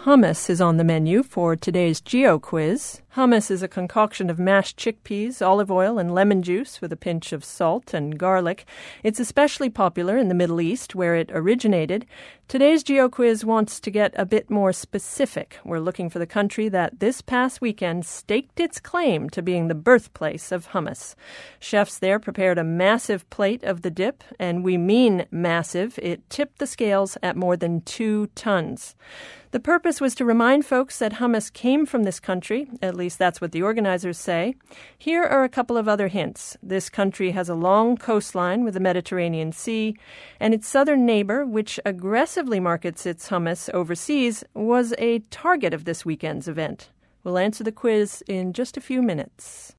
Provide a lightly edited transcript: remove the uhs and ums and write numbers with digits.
Hummus is on the menu for today's Geo Quiz. Hummus is a concoction of mashed chickpeas, olive oil, and lemon juice with a pinch of salt and garlic. It's especially popular in the Middle East, where it originated. Today's Geo Quiz wants to get a bit more specific. We're looking for the country that this past weekend staked its claim to being the birthplace of hummus. Chefs there prepared a massive plate of the dip, and we mean massive. It tipped the scales at more than 2 tons. The purpose was to remind folks that hummus came from this country, at least that's what the organizers say. Here are a couple of other hints. This country has a long coastline with the Mediterranean Sea, and its southern neighbor, which aggressively markets its hummus overseas, was a target of this weekend's event. We'll answer the quiz in just a few minutes.